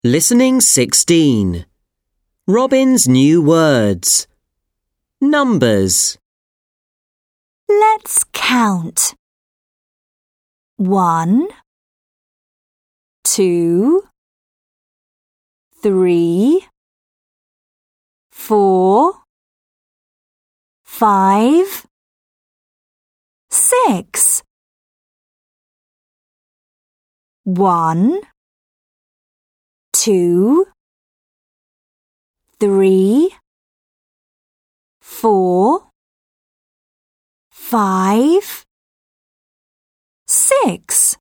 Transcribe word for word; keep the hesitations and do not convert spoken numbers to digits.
Listening sixteen. Robin's new words. Numbers. Let's count. One, two, three, four, five, six. One, two, three, four, five, six.